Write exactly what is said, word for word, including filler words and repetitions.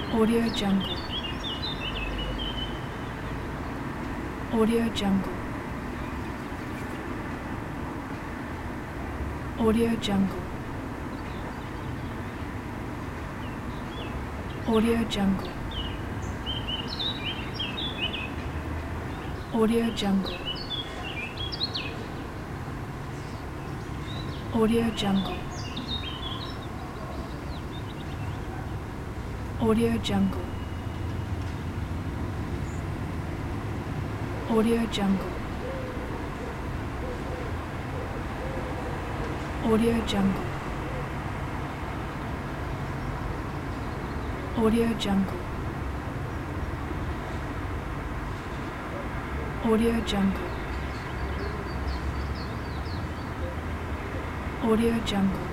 Audio Jungle. Audio Jungle. Audio Jungle. Audio Jungle. Audio Jungle. Audio Jungle. Audio Jungle. Audio Jungle. Audio Jungle. Audio Jungle. Audio Jungle. Audio Jungle.